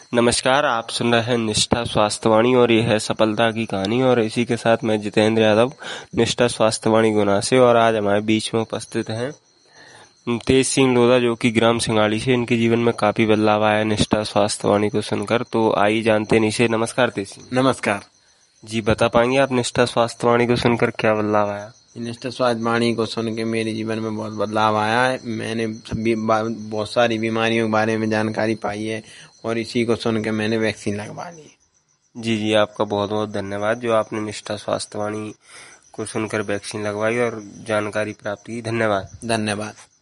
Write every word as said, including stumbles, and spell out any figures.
नमस्कार, आप सुन रहे हैं निष्ठा स्वास्थ्यवाणी और ये है सफलता की कहानी। और इसी के साथ मैं जितेंद्र यादव, निष्ठा स्वास्थ्यवाणी गुना से। और आज हमारे बीच में उपस्थित हैं तेज सिंह लोधा, जो कि ग्राम सिंगाड़ी से। इनके जीवन में काफी बदलाव आया निष्ठा स्वास्थ्यवाणी को सुनकर। तो आइए जानते हैं इनसे। नमस्कार तेज सिंह। नमस्कार जी, बता पाएंगे आप निष्ठा स्वास्थ्यवाणी को सुनकर क्या बदलाव आया? निष्ठा स्वास्थ्यवाणी को सुन के मेरे जीवन में बहुत बदलाव आया है। मैंने सभी बहुत सारी बीमारियों के बारे में जानकारी पाई है और इसी को सुन के मैंने वैक्सीन लगवा ली। जी जी, आपका बहुत बहुत धन्यवाद जो आपने निष्ठा स्वास्थ्यवाणी को सुनकर वैक्सीन लगवाई और जानकारी प्राप्त की। धन्यवाद। धन्यवाद।